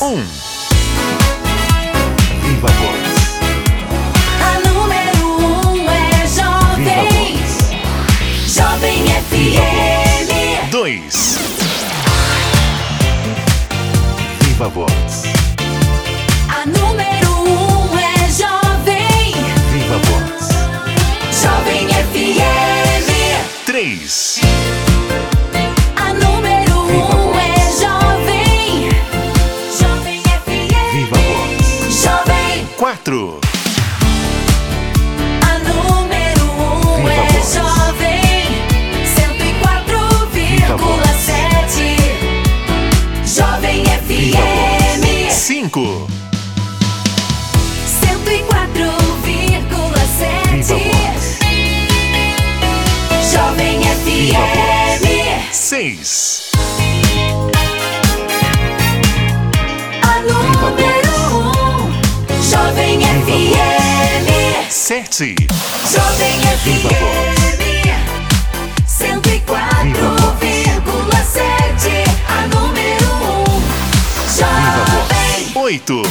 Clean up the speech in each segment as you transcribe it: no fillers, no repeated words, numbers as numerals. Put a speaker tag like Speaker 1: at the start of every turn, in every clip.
Speaker 1: Viva Voz.
Speaker 2: A número 1 é Jovem. Jovem FM.
Speaker 1: 2. Viva Voz.
Speaker 2: A número 1 é Jovem.
Speaker 1: Viva Voz.
Speaker 2: Jovem FM.
Speaker 1: 3.
Speaker 2: A número 1 é Jovem. Jovem FM.
Speaker 1: Viva Voz.
Speaker 2: Jovem.
Speaker 1: 4.
Speaker 2: A número 1
Speaker 1: Viva
Speaker 2: é
Speaker 1: Voz.
Speaker 2: Jovem. 104,7. Jovem FM.
Speaker 1: 5.
Speaker 2: 104,7. Jovem FM.
Speaker 1: 6.
Speaker 2: A número 1. Jovem FM.
Speaker 1: 7.
Speaker 2: Jovem
Speaker 1: Viva
Speaker 2: FM. 104,7. A número 1. Jovem.
Speaker 1: 8.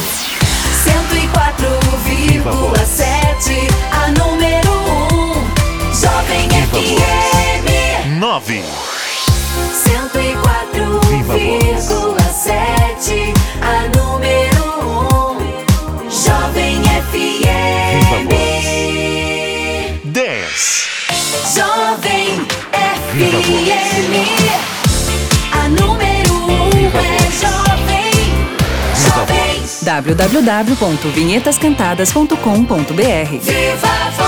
Speaker 2: 104,7. A número 1. Jovem FM.
Speaker 1: 9.
Speaker 2: 104,7. A número 1. Jovem FM.
Speaker 1: 10.
Speaker 2: Jovem
Speaker 1: Viva
Speaker 2: FM. A número 1 é Jovem. Jovem.
Speaker 3: www.vinhetascantadas.com.br
Speaker 2: Viva